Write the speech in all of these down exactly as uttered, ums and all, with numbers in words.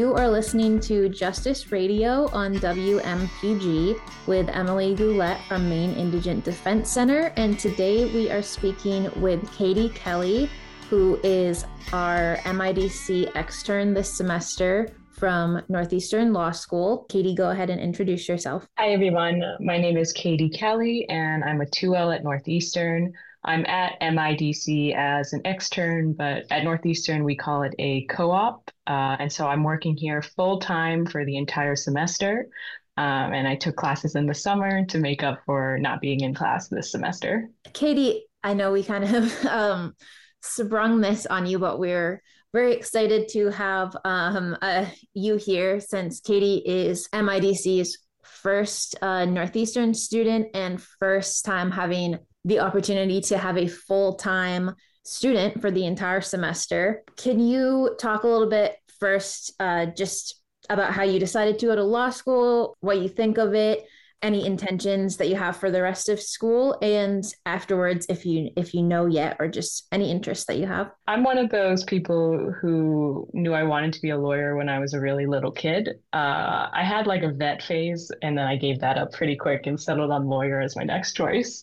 You are listening to Justice Radio on W M P G with Emily Goulet from Maine Indigent Defense Center. And today we are speaking with Katie Kelly, who is our M I D C extern this semester from Northeastern Law School. Katie, go ahead and introduce yourself. Hi, everyone. My name is Katie Kelly, and I'm a two L at Northeastern. I'm at M I D C as an extern, but at Northeastern, we call it a co-op. Uh, and so I'm working here full time for the entire semester. Um, and I took classes in the summer to make up for not being in class this semester. Katie, I know we kind of um, sprung this on you, but we're very excited to have um, uh, you here since Katie is M I D C's first uh, Northeastern student and first time having the opportunity to have a full-time student for the entire semester. Can you talk a little bit first uh, just about how you decided to go to law school, what you think of it, any intentions that you have for the rest of school, and afterwards, if you if you know yet, or just any interest that you have? I'm one of those people who knew I wanted to be a lawyer when I was a really little kid. Uh, I had like a vet phase, and then I gave that up pretty quick and settled on lawyer as my next choice.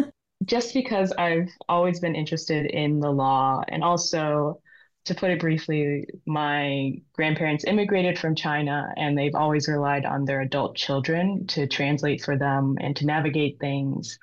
Just because I've always been interested in the law. And also, to put it briefly, my grandparents immigrated from China, and they've always relied on their adult children to translate for them and to navigate things.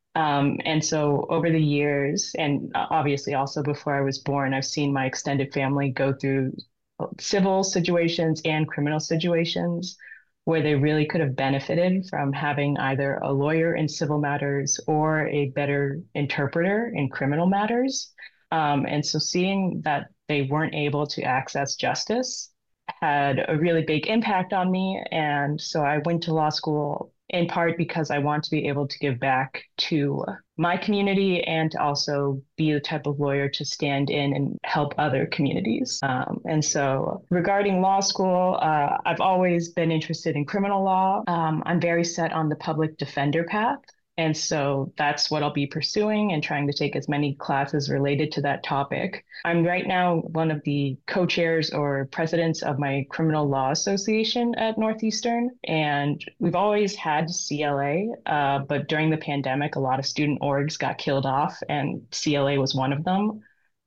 Um, and so over the years, and obviously also before I was born, I've seen my extended family go through civil situations and criminal situations where they really could have benefited from having either a lawyer in civil matters or a better interpreter in criminal matters. Um, and so seeing that they weren't able to access justice had a really big impact on me. And so I went to law school in part because I want to be able to give back to my community and to also be the type of lawyer to stand in and help other communities. Um, and so regarding law school, uh, I've always been interested in criminal law. Um, I'm very set on the public defender path. And so that's what I'll be pursuing and trying to take as many classes related to that topic. I'm right now one of the co-chairs or presidents of my criminal law association at Northeastern. And we've always had C L A, uh, but during the pandemic, a lot of student orgs got killed off and C L A was one of them.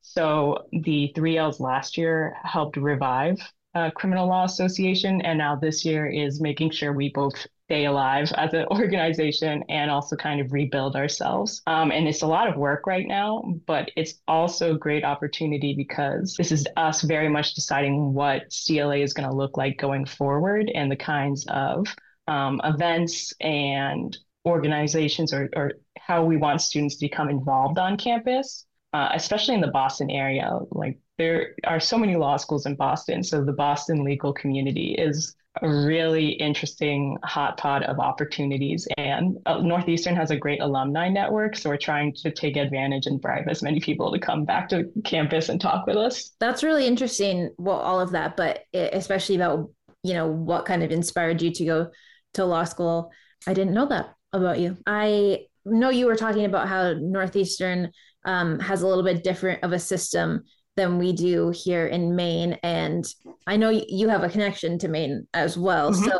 So the three Ls last year helped revive uh, criminal law association. And now this year is making sure we both stay alive as an organization and also kind of rebuild ourselves. Um, and it's a lot of work right now, but it's also a great opportunity because this is us very much deciding what C L A is going to look like going forward and the kinds of um, events and organizations or, or how we want students to become involved on campus, uh, especially in the Boston area. Like there are so many law schools in Boston. So the Boston legal community is a really interesting hot pot of opportunities. And uh, Northeastern has a great alumni network. So we're trying to take advantage and bribe as many people to come back to campus and talk with us. That's really interesting. Well, all of that, but especially about, you know, what kind of inspired you to go to law school. I didn't know that about you. I know you were talking about how Northeastern um, has a little bit different of a system than we do here in Maine. And I know you have a connection to Maine as well. Mm-hmm. So,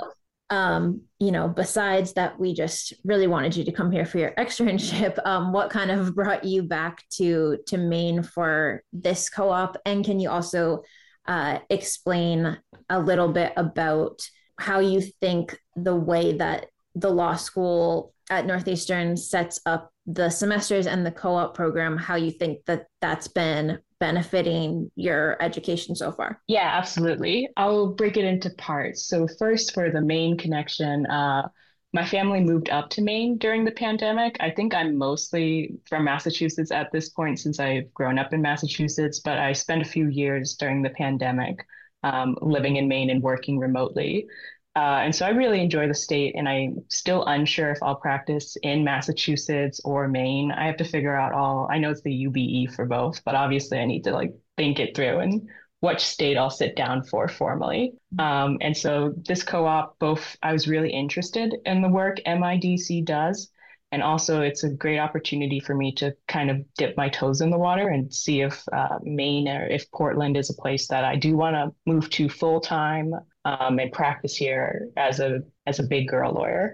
um, you know, besides that, we just really wanted you to come here for your externship. Um, what kind of brought you back to, to Maine for this co-op? And can you also uh, explain a little bit about how you think the way that the law school at Northeastern sets up the semesters and the co-op program, how you think that that's been benefiting your education so far? Yeah, absolutely. I'll break it into parts. So first, for the Maine connection, uh, my family moved up to Maine during the pandemic. I think I'm mostly from Massachusetts at this point since I've grown up in Massachusetts, but I spent a few years during the pandemic um, living in Maine and working remotely. Uh, and so I really enjoy the state, and I'm still unsure if I'll practice in Massachusetts or Maine. I have to figure out all, I know it's the U B E for both, but obviously I need to like think it through and which state I'll sit down for formally. Um, and so this co-op, both, I was really interested in the work M I D C does. And also, it's a great opportunity for me to kind of dip my toes in the water and see if uh, Maine or if Portland is a place that I do want to move to full time um, and practice here as a as a big girl lawyer.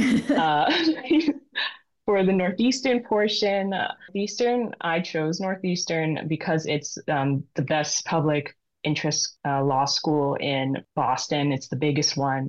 Uh, for the Northeastern portion, uh, Northeastern, I chose Northeastern because it's um, the best public interest uh, law school in Boston. It's the biggest one.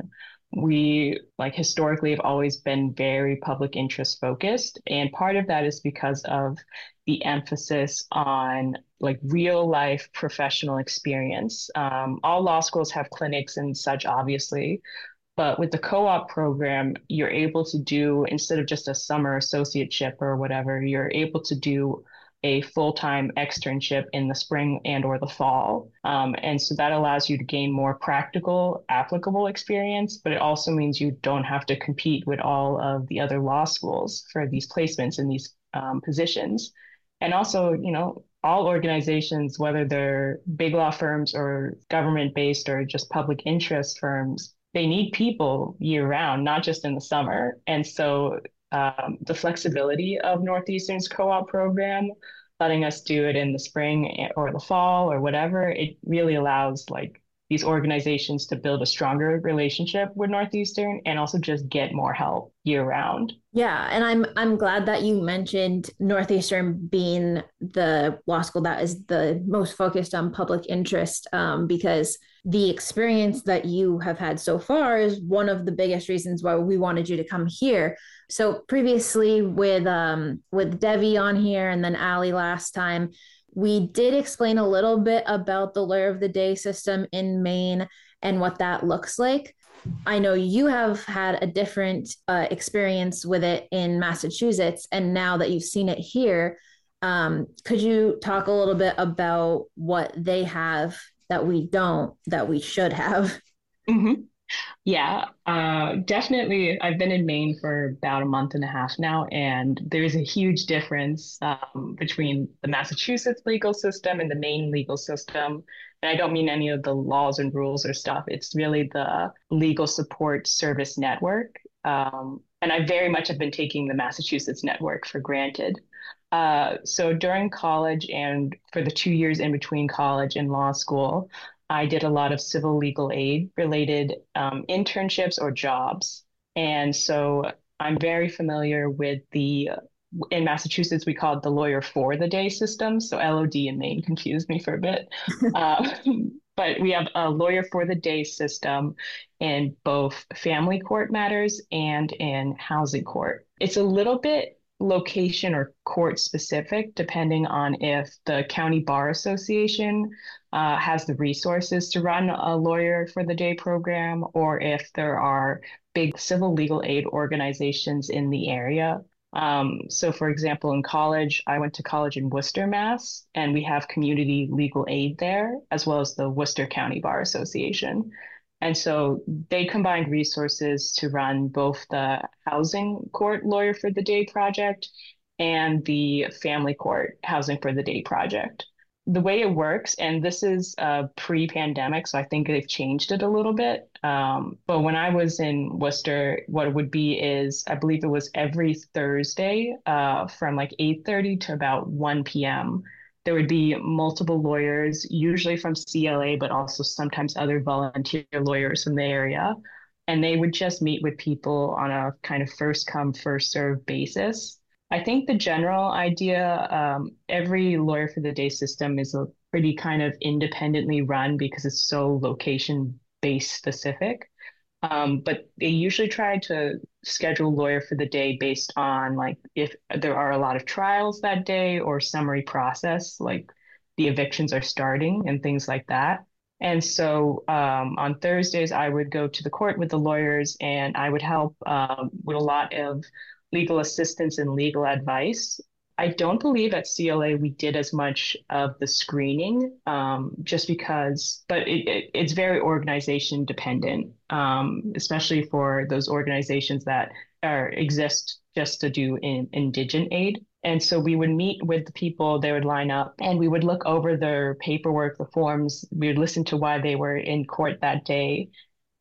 We, like, historically have always been very public interest focused. And part of that is because of the emphasis on like real life professional experience. Um, all law schools have clinics and such, obviously, but with the co-op program, you're able to do, instead of just a summer associateship or whatever, you're able to do a full-time externship in the spring and or the fall. Um, and so that allows you to gain more practical, applicable experience, but it also means you don't have to compete with all of the other law schools for these placements in these um, positions. And also, you know, all organizations, whether they're big law firms or government-based or just public interest firms, they need people year round, not just in the summer. And so um, the flexibility of Northeastern's co-op program, letting us do it in the spring or the fall or whatever, it really allows like these organizations to build a stronger relationship with Northeastern and also just get more help year round. Yeah, and I'm I'm glad that you mentioned Northeastern being the law school that is the most focused on public interest, um, because the experience that you have had so far is one of the biggest reasons why we wanted you to come here. So previously with um, with Devi on here and then Ali last time, we did explain a little bit about the Lawyer of the Day system in Maine and what that looks like. I know you have had a different uh, experience with it in Massachusetts, and now that you've seen it here, um, could you talk a little bit about what they have that we don't, that we should have? Mm-hmm. Yeah, uh, definitely. I've been in Maine for about a month and a half now, and there's a huge difference um, between the Massachusetts legal system and the Maine legal system. And I don't mean any of the laws and rules or stuff. It's really the legal support service network. Um, and I very much have been taking the Massachusetts network for granted. Uh, so during college and for the two years in between college and law school, I did a lot of civil legal aid related um, internships or jobs. And so I'm very familiar with the, in Massachusetts, we call it the lawyer for the day system. So L O D in Maine confused me for a bit. uh, but we have a lawyer for the day system in both family court matters and in housing court. It's a little bit location or court specific, depending on if the County Bar Association uh, has the resources to run a lawyer for the day program, or if there are big civil legal aid organizations in the area. Um, so, for example, in college, I went to college in Worcester, Mass, and we have community legal aid there, as well as the Worcester County Bar Association. And so they combined resources to run both the housing court lawyer for the day project and the family court housing for the day project. The way it works, and this is uh, pre-pandemic, so I think they've changed it a little bit. Um, but when I was in Worcester, what it would be is, I believe it was every Thursday uh, from like eight thirty to about one p m There would be multiple lawyers, usually from C L A, but also sometimes other volunteer lawyers from the area. And they would just meet with people on a kind of first come, first serve basis. I think the general idea, um, every lawyer for the day system is a pretty kind of independently run because it's so location based specific. Um, but they usually try to schedule a lawyer for the day based on like if there are a lot of trials that day or summary process, like the evictions are starting and things like that. And so um, on Thursdays, I would go to the court with the lawyers and I would help um, with a lot of legal assistance and legal advice. I don't believe at C L A we did as much of the screening, um, just because, but it, it, it's very organization dependent, um, especially for those organizations that are exist just to do in, indigent aid. And so we would meet with the people, they would line up, and we would look over their paperwork, the forms, we would listen to why they were in court that day.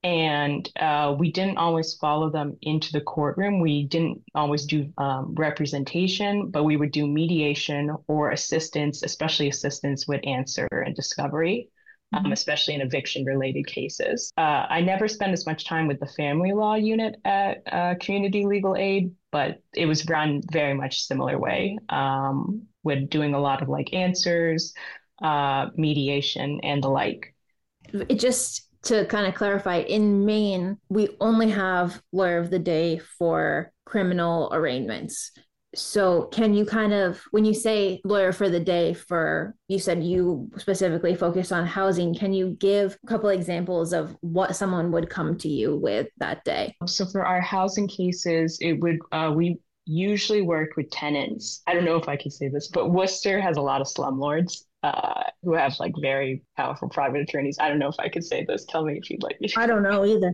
And uh, we didn't always follow them into the courtroom. We didn't always do um, representation, but we would do mediation or assistance, especially assistance with answer and discovery, um, Mhm. especially in eviction related cases. Uh, I never spent as much time with the family law unit at uh, Community Legal Aid, but it was run very much similar way, um, with doing a lot of like answers, uh, mediation, and the like. It just to kind of clarify, in Maine, we only have lawyer of the day for criminal arraignments. So, can you kind of, when you say lawyer for the day for, you said you specifically focus on housing, can you give a couple examples of what someone would come to you with that day? So for our housing cases, it would uh, we usually worked with tenants. I don't know if I can say this, but Worcester has a lot of slumlords uh, who have like very powerful private attorneys. I don't know if I could say this. Tell me if you'd like me I don't know either.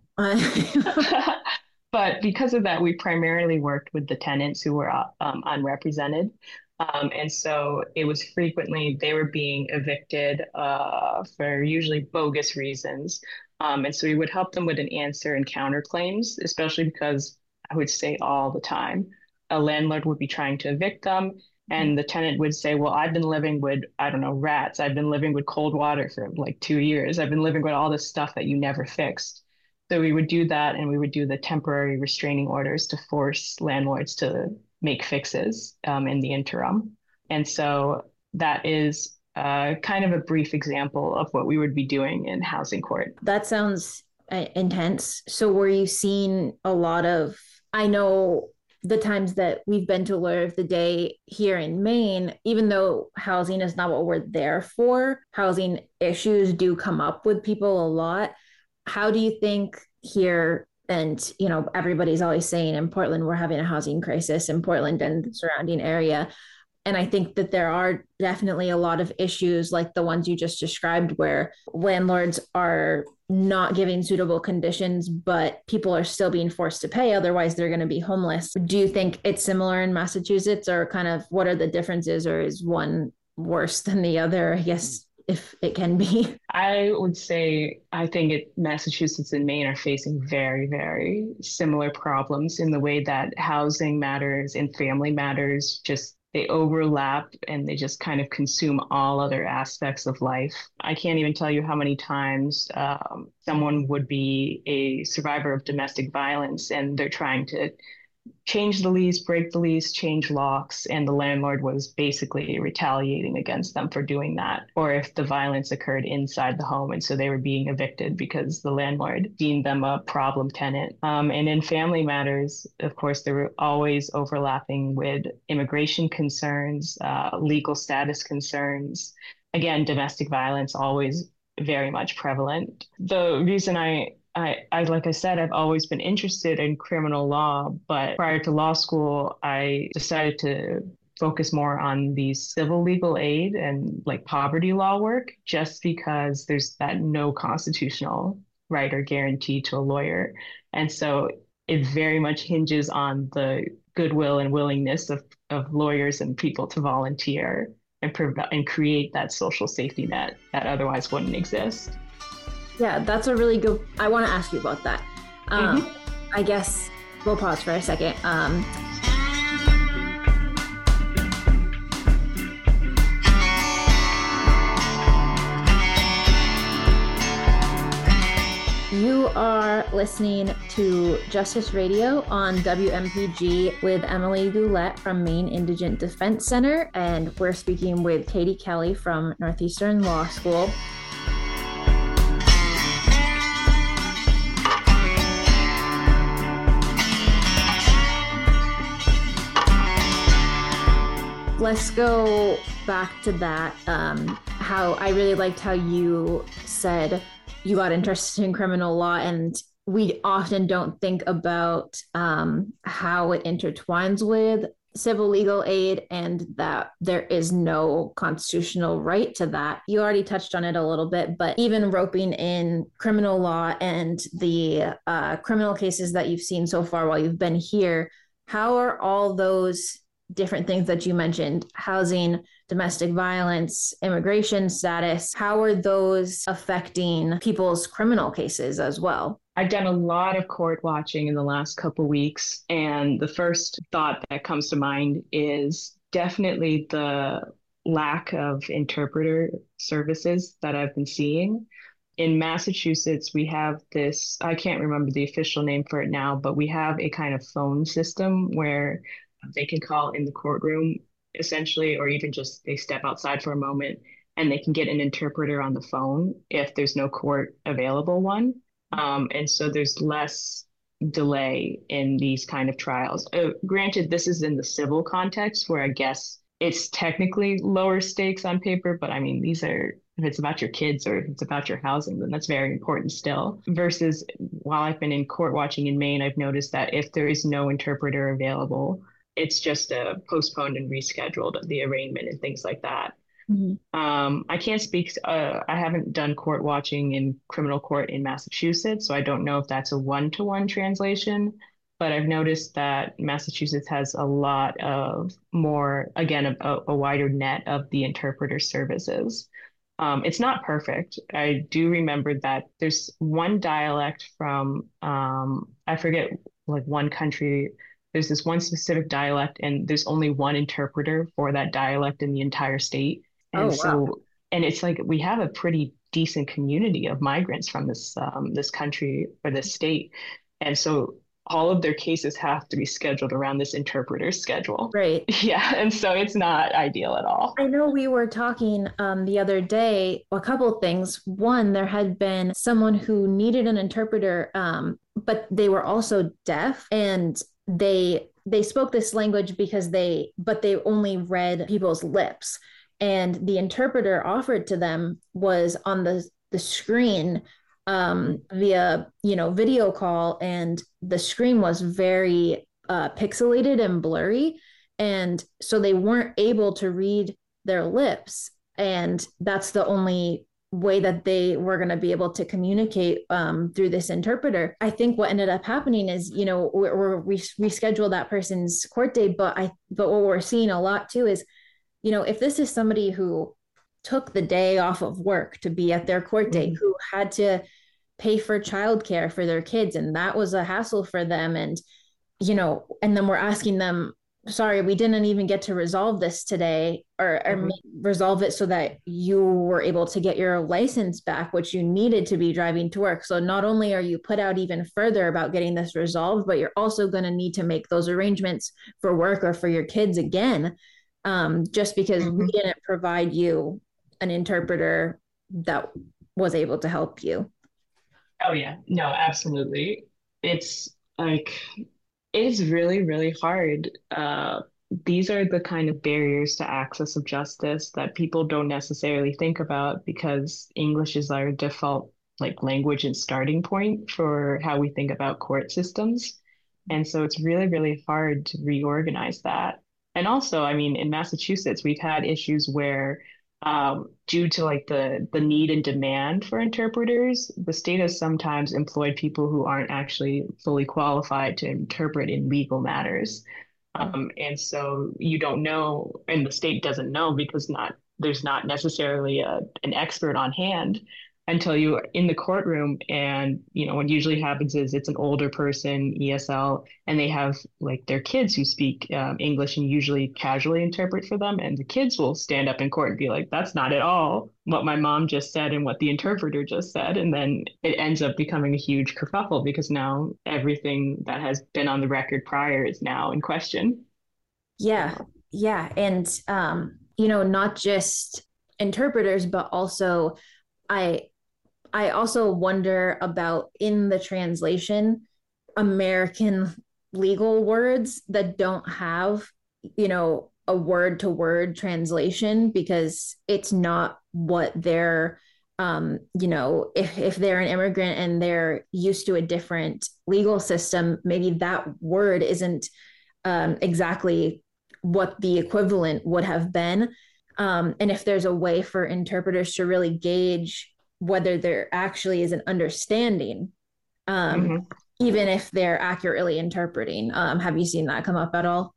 to. But because of that, we primarily worked with the tenants who were uh, um, unrepresented. Um, and so it was frequently they were being evicted uh, for usually bogus reasons. Um, and so we would help them with an answer and counterclaims, especially because I would say all the time, a landlord would be trying to evict them. And the tenant would say, well, I've been living with, I don't know, rats. I've been living with cold water for like two years. I've been living with all this stuff that you never fixed. So we would do that, and we would do the temporary restraining orders to force landlords to make fixes um, in the interim. And so that is uh, kind of a brief example of what we would be doing in housing court. That sounds uh, intense. So, were you seeing a lot of, I know the times that we've been to Lawyer of the Day here in Maine, even though housing is not what we're there for, housing issues do come up with people a lot. How do you think here, and you know, everybody's always saying in Portland we're having a housing crisis in Portland and the surrounding area, and I think that there are definitely a lot of issues like the ones you just described where landlords are not giving suitable conditions, but people are still being forced to pay, otherwise they're going to be homeless. Do you think it's similar in Massachusetts, or kind of what are the differences, or is one worse than the other, I guess, if it can be? I would say I think it, Massachusetts and Maine are facing very, very similar problems in the way that housing matters and family matters just they overlap and they just kind of consume all other aspects of life. I can't even tell you how many times um, someone would be a survivor of domestic violence and they're trying to change the lease, break the lease, change locks, and the landlord was basically retaliating against them for doing that. Or if the violence occurred inside the home, and so they were being evicted because the landlord deemed them a problem tenant. Um, and in family matters, of course, they were always overlapping with immigration concerns, uh, legal status concerns. Again, domestic violence always very much prevalent. The reason I I, I, like I said, I've always been interested in criminal law, but prior to law school, I decided to focus more on the civil legal aid and like poverty law work, just because there's that no constitutional right or guarantee to a lawyer. And so it very much hinges on the goodwill and willingness of, of lawyers and people to volunteer and, prov- and create that social safety net that otherwise wouldn't exist. Yeah, that's a really good. I want to ask you about that. Um, Mm-hmm. I guess we'll pause for a second. Um, you are listening to Justice Radio on W M P G with Emily Goulet from Maine Indigent Defense Center, and we're speaking with Katie Kelly from Northeastern Law School. Let's go back to that. Um, how I really liked how you said you got interested in criminal law, and we often don't think about um, how it intertwines with civil legal aid and that there is no constitutional right to that. You already touched on it a little bit, but even roping in criminal law and the uh, criminal cases that you've seen so far while you've been here, how are all those different things that you mentioned, housing, domestic violence, immigration status, how are those affecting people's criminal cases as well? I've done a lot of court watching in the last couple weeks, and the first thought that comes to mind is definitely the lack of interpreter services that I've been seeing. In Massachusetts, we have this, I can't remember the official name for it now, but we have a kind of phone system where they can call in the courtroom essentially, or even just they step outside for a moment and they can get an interpreter on the phone if there's no court available one. Um, and so there's less delay in these kind of trials. Uh, granted, this is in the civil context where I guess it's technically lower stakes on paper, but I mean, these are, if it's about your kids or if it's about your housing, then that's very important still. Versus while I've been in court watching in Maine, I've noticed that if there is no interpreter available, it's just uh, postponed and rescheduled the arraignment and things like that. Mm-hmm. Um, I can't speak, uh, I haven't done court watching in criminal court in Massachusetts, so I don't know if that's a one-to-one translation, but I've noticed that Massachusetts has a lot of more, again, a, a wider net of the interpreter services. Um, it's not perfect. I do remember that there's one dialect from, um, I forget, like one country. There's this one specific dialect, and there's only one interpreter for that dialect in the entire state. Oh, And wow. so, and it's like we have a pretty decent community of migrants from this um, this country or this state, and so all of their cases have to be scheduled around this interpreter schedule. Right. Yeah, and so it's not ideal at all. I know we were talking um, the other day, a couple of things. One, there had been someone who needed an interpreter, um, but they were also deaf, and they they spoke this language because they, but they only read people's lips, and the interpreter offered to them was on the the screen um, via you know video call, and the screen was very uh, pixelated and blurry, and so they weren't able to read their lips, and that's the only way that they were going to be able to communicate um, through this interpreter. I think what ended up happening is, you know, we're, we're we reschedule that person's court date, but I but what we're seeing a lot too is, you know, if this is somebody who took the day off of work to be at their court date, Mhm. who had to pay for childcare for their kids, and that was a hassle for them, and you know, and then we're asking them, sorry, we didn't even get to resolve this today, or, or Mhm. resolve it so that you were able to get your license back, which you needed to be driving to work. So not only are you put out even further about getting this resolved, but you're also going to need to make those arrangements for work or for your kids again, um, just because we Mhm. didn't provide you an interpreter that was able to help you. Oh yeah, no, absolutely. It's like it is really, really hard. Uh, these are the kind of barriers to access of justice that people don't necessarily think about because English is our default like language and starting point for how we think about court systems. And so it's really, really hard to reorganize that. And also, I mean, in Massachusetts, we've had issues where um, due to like the the need and demand for interpreters, the state has sometimes employed people who aren't actually fully qualified to interpret in legal matters. Um, and so you don't know, and the state doesn't know because not there's not necessarily a, an expert on hand until you're in the courtroom. And you know what usually happens is it's an older person, E S L, and they have like their kids who speak um, English and usually casually interpret for them. And the kids will stand up in court and be like, that's not at all what my mom just said and what the interpreter just said. And then it ends up becoming a huge kerfuffle because now everything that has been on the record prior is now in question. Yeah, So, yeah. And um, you know, not just interpreters, but also I I also wonder about in the translation American legal words that don't have, you know, a word to word translation because it's not what they're um, you know, if if they're an immigrant and they're used to a different legal system, maybe that word isn't um, exactly what the equivalent would have been. Um, and if there's a way for interpreters to really gauge whether there actually is an understanding, um, mhm. even if they're accurately interpreting. Um, have you seen that come up at all?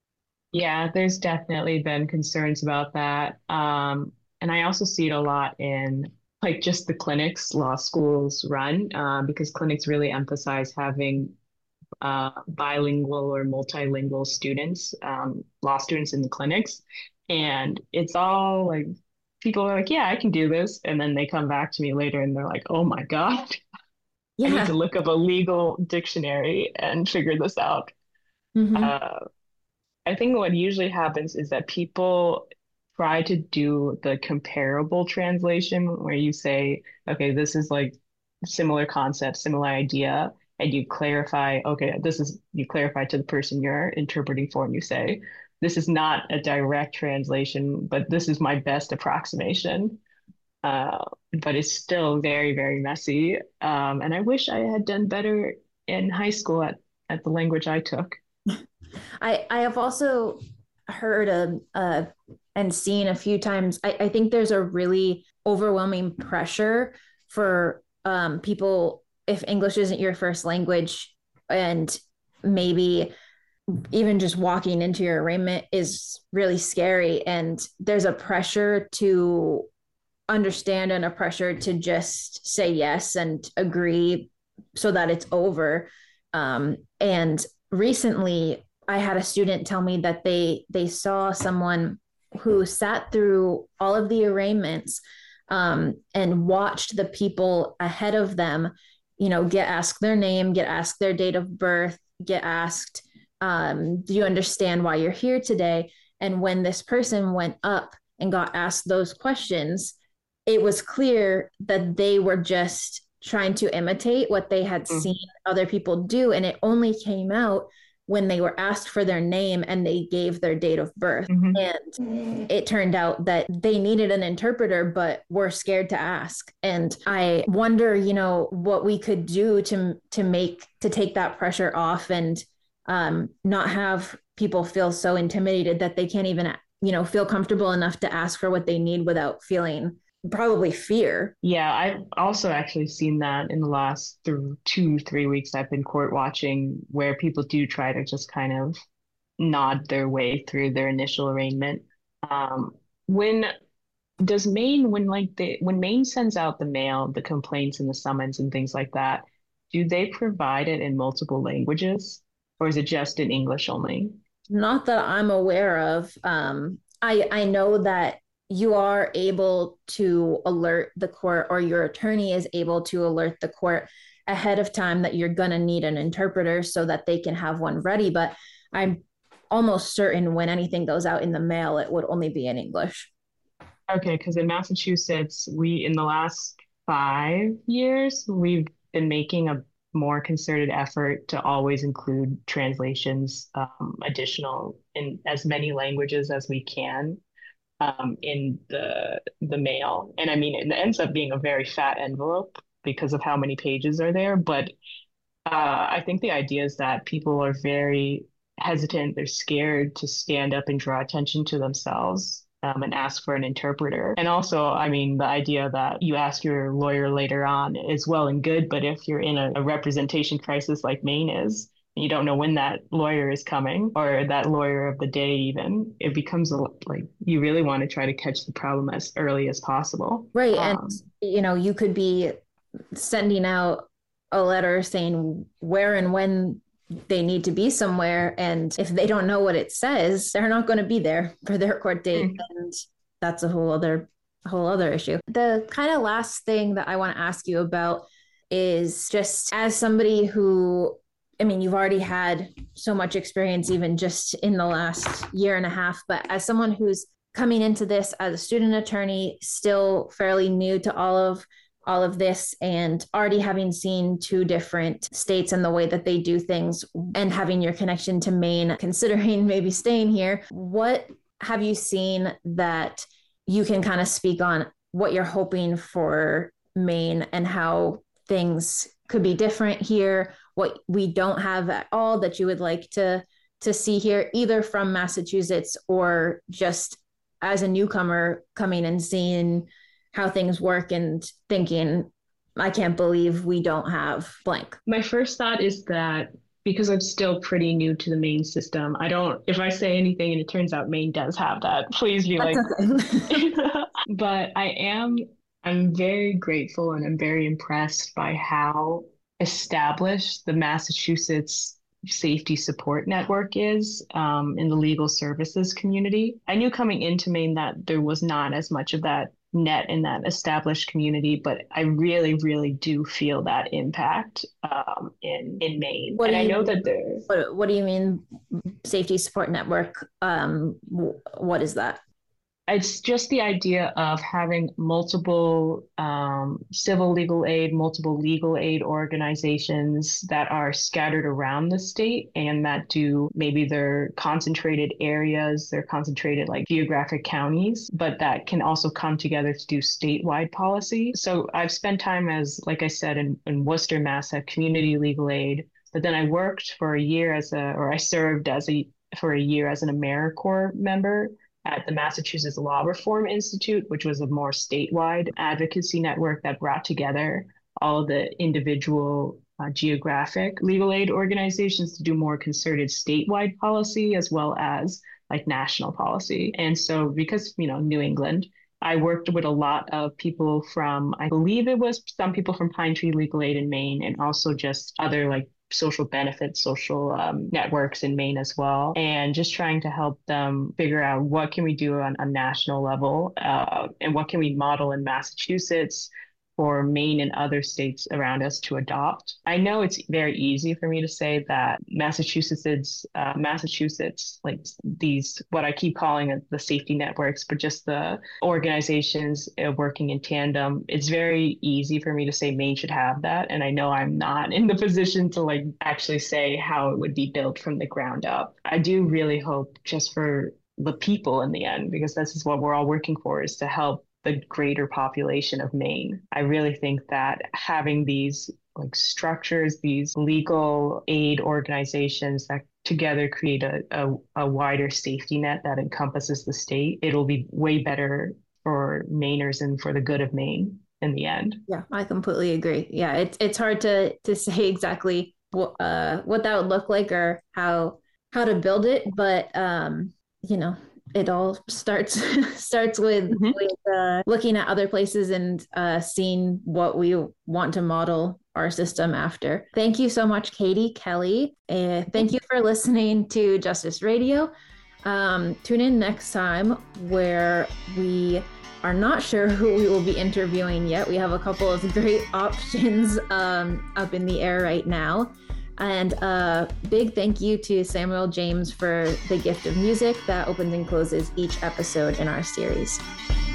Yeah, there's definitely been concerns about that. Um, and I also see it a lot in like just the clinics law schools run, uh, because clinics really emphasize having uh, bilingual or multilingual students, um, law students in the clinics. And it's all like people are like, yeah, I can do this. And then they come back to me later and they're like, oh my God, I need to Yeah. look up a legal dictionary and figure this out. Hmm. Uh, I think what usually happens is that people try to do the comparable translation where you say, okay, this is like similar concept, similar idea, and you clarify, okay, this is you clarify to the person you're interpreting for, and you say, this is not a direct translation, but this is my best approximation. Uh, but it's still very, very messy. Um, and I wish I had done better in high school at, at the language I took. I I have also heard a, uh, and seen a few times. I, I think there's a really overwhelming pressure for um, people if English isn't your first language, and maybe even just walking into your arraignment is really scary. And there's a pressure to understand and a pressure to just say yes and agree so that it's over. Um, and recently, I had a student tell me that they they saw someone who sat through all of the arraignments, um, and watched the people ahead of them, you know, get asked their name, get asked their date of birth, get asked, um, "Do you understand why you're here today?" And when this person went up and got asked those questions, it was clear that they were just trying to imitate what they had Mm-hmm. seen other people do. And it only came out when they were asked for their name and they gave their date of birth. Mm-hmm. And it turned out that they needed an interpreter, but were scared to ask. And I wonder, you know, what we could do to to make to take that pressure off, and um, not have people feel so intimidated that they can't even, you know, feel comfortable enough to ask for what they need without feeling probably fear. Yeah, I've also actually seen that in the last th two, three weeks I've been court watching where people do try to just kind of nod their way through their initial arraignment. Um, when does Maine, when like the when Maine sends out the mail, the complaints and the summons and things like that, do they provide it in multiple languages or is it just in English only? Not that I'm aware of. Um, I I know that you are able to alert the court, or your attorney is able to alert the court ahead of time that you're going to need an interpreter so that they can have one ready. But I'm almost certain when anything goes out in the mail, it would only be in English. Okay, because in Massachusetts, we in the last five years, we've been making a more concerted effort to always include translations, um, additional in as many languages as we can, um, in the the mail. And I mean, it ends up being a very fat envelope because of how many pages are there. But uh, I think the idea is that people are very hesitant. They're scared to stand up and draw attention to themselves, um, and ask for an interpreter. And also, I mean, the idea that you ask your lawyer later on is well and good, but if you're in a, a representation crisis like Maine is, you don't know when that lawyer is coming or that lawyer of the day even, it becomes a, like you really want to try to catch the problem as early as possible. Right. And, Um, you know, you could be sending out a letter saying where and when they need to be somewhere. And if they don't know what it says, they're not going to be there for their court date. mm, And that's a whole other whole other issue. The kind of last thing that I want to ask you about is just as somebody who, I mean, you've already had so much experience, even just in the last year and a half, but as someone who's coming into this as a student attorney, still fairly new to all of all of this, and already having seen two different states and the way that they do things, and having your connection to Maine, considering maybe staying here, what have you seen that you can kind of speak on what you're hoping for Maine and how things could be different here, what we don't have at all that you would like to to see here, either from Massachusetts or just as a newcomer coming and seeing how things work and thinking, I can't believe we don't have blank. My first thought is that because I'm still pretty new to the Maine system, I don't, if I say anything and it turns out Maine does have that, please be That's like, okay. but I am I'm very grateful and I'm very impressed by how established the Massachusetts Safety Support Network is um, in the legal services community. I knew coming into Maine that there was not as much of that net in that established community, but I really, really do feel that impact um, in in Maine. What and do I you know mean? that there. What, what do you mean, safety support network? Um, what is that? It's just the idea of having multiple um, civil legal aid, multiple legal aid organizations that are scattered around the state and that do maybe they're concentrated areas, they're concentrated like geographic counties, but that can also come together to do statewide policy. So I've spent time as, like I said, in, in Worcester, Mass, at community legal aid, but then I worked for a year as a, or I served as a, for a year as an AmeriCorps member at the Massachusetts Law Reform Institute, which was a more statewide advocacy network that brought together all the individual uh, geographic legal aid organizations to do more concerted statewide policy as well as like national policy. And so because, you know, New England, I worked with a lot of people from, I believe it was some people from Pine Tree Legal Aid in Maine and also just other like social benefits, social um, networks in Maine as well, and just trying to help them figure out what can we do on a national level uh, and what can we model in Massachusetts for Maine and other states around us to adopt. I know it's very easy for me to say that Massachusetts is uh, Massachusetts, like these, what I keep calling it, the safety networks, but just the organizations uh, working in tandem. It's very easy for me to say Maine should have that. And I know I'm not in the position to like actually say how it would be built from the ground up. I do really hope just for the people in the end, because this is what we're all working for, is to help the greater population of Maine. I really think that having these like structures, these legal aid organizations that together create a, a, a wider safety net that encompasses the state, it'll be way better for Mainers and for the good of Maine in the end. Yeah, I completely agree. Yeah, it's it's hard to to say exactly what uh what that would look like or how how to build it, but um, you know, it all starts starts with, mm-hmm. with uh, looking at other places and uh, seeing what we want to model our system after. Thank you so much, Katie Kelly. Uh, thank you for listening to Justice Radio. Um, tune in next time where we are not sure who we will be interviewing yet. We have a couple of great options um, up in the air right now. And a big thank you to Samuel James for the gift of music that opens and closes each episode in our series.